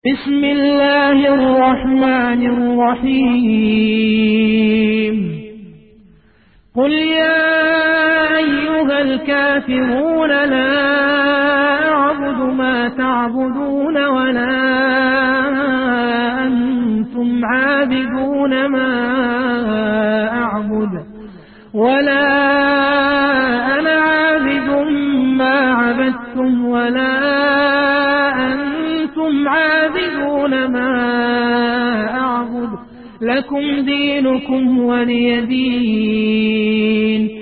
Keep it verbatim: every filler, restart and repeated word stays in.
بسم الله الرحمن الرحيم قل يا أيها الكافرون لا أعبد ما تعبدون ولا أنتم عابدون ما أعبد ولا أنا عابد ما عبدتم ولا أنتم عابدون ما أعبد لكم دينكم ولي دين.